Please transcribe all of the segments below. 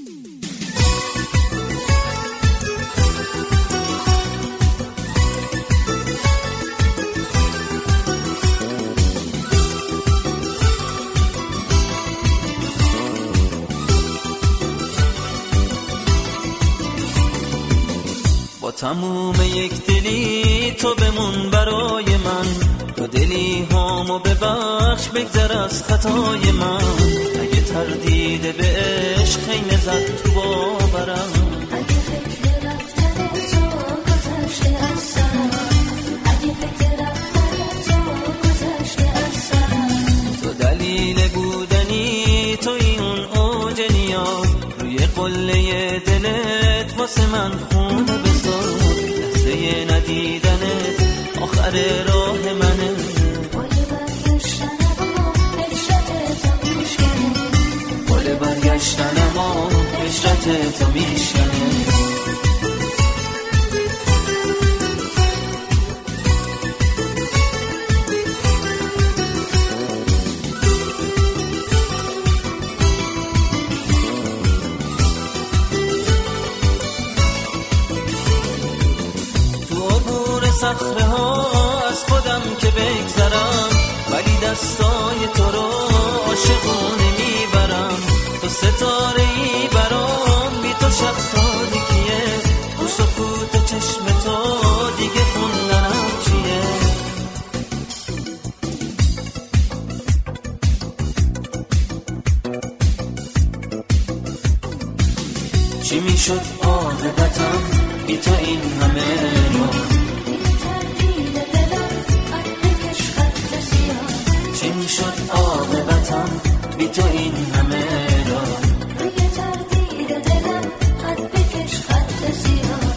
تموم یک دلی تو بمون برای من، تو دلی هامو ببخش بگذر از خطای من. اگه تردید به عشق خیمه زد تو باورم، اگه فکر رفتن تو گذشته از سرم، اگه فکر رفتن تو گذشته از سرم. تو دلیل بودنی توی اون اوج نیاز، روی قله دلت واسه من خونه بذار. لحظه ندیدنت آخر راه منه، پل برگشتن اما هجرت تو میشکنه، پل برگشتن اما هجرت تو میشکنه. صخره ها از خودم که بگذرم، ولی دستای تو رو عاشقونه میبرم. تو ستاره ای برام، بی تو شب تاریکیه، تو سکوت چشم تو دیگه خوندنم چیه. چی میشد عاقبتم بی تو این همه رو؟ چی شد عاقبتم بی تو این همه را؟ روی تردید دلم خط بکش خط سیاه.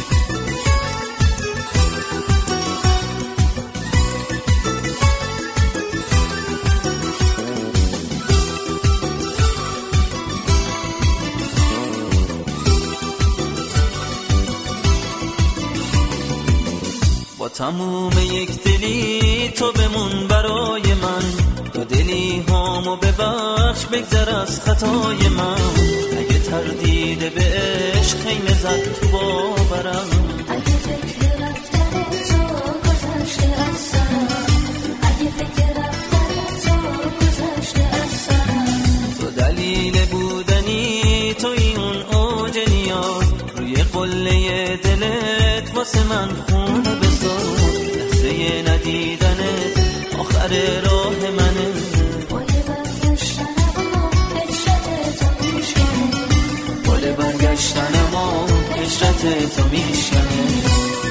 با تموم یک دلی تو بمون برای من، تو دلی هامو ببخش بگذر از خطای من. اگه تردید به عشق خیمه زد تو باورم، اگه فکر رفتن تو گذشته از سرم، اگه فکر رفتن تو گذشته از سرم. تو دلیل بودنی توی اون اوج نیاز، روی قله دلت واسه من خونه بذار. لحظه ندیدنت آخر راه منه، پل برگشتن اما هجرت تو میشکنه، پل برگشتن اما هجرت تو میشکنه.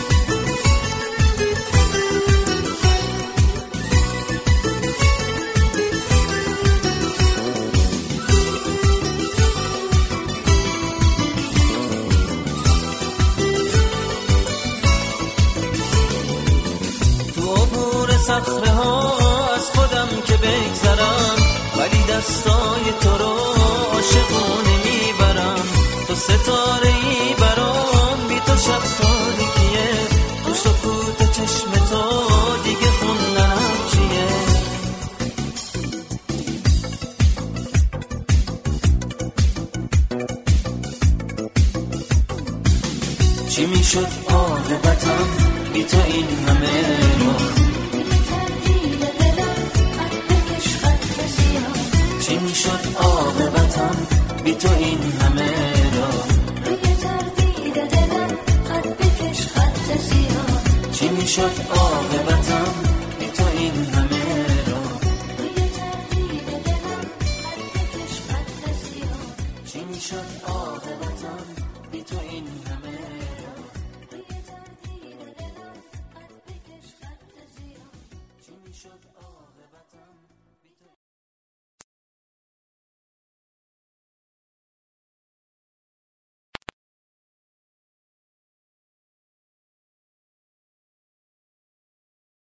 صخره ها از خودم که بگذرم، ولی دستای تو رو عاشقونه میبرم. تو ستاره ای برام، بی تو شب تاریکیه، تو سکوت چشم تو دیگه خوندنم چیه. چی میشد عاقبتم بی تو این همه رو؟ چی میشد عاقبتم بی تو این همه را؟ روی تردید دلم خط بکش خط سیاه. چی میشد عاقبتم